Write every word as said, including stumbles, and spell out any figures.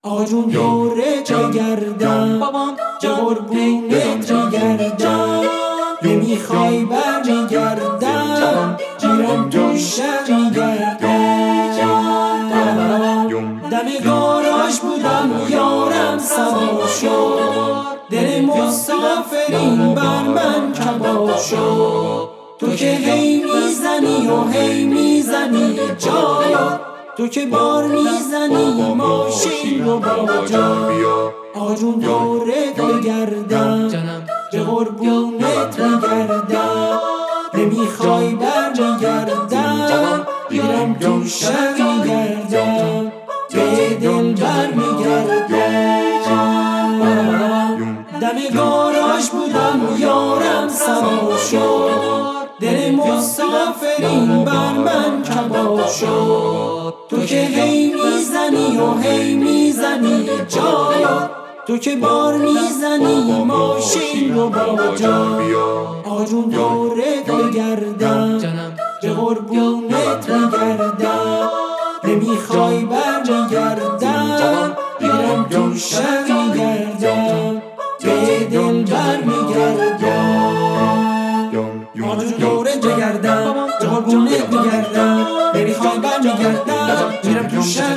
آقا جون دورت میگردم، به قربونت میگردم، نمیخوای بر میگردم، میرم تو شهر میگردم. دم گاراژ بودم یارم سوار شد، دل مسافرین بر من کباب شد. تو که هی میزنی و هی میزنی جایا، تو که بار میزنی ماشین رو بابا جان. آقا جون دورت بگردم، به قربونت میگردم، نمیخوای بر میگردم، میرم تو شهر میگردم، به دل بر میگردم. دم گاراژ بودم یارم سوار شد، دل مسافرین بر من کباب شد. تو که هی میزنی و هی میزنی جایا، تو که بار میزنی ماشین رو بابا جان. آقا جون دورت بگردم، به قربونت میگردم، نمیخوای بر میگردم، میرم تو شهر میگردم، به دل بر میگردم. آقا جون دورت بگردم، به قربونت میگردم، نمیخوای بر میگردم، میرم تو شهر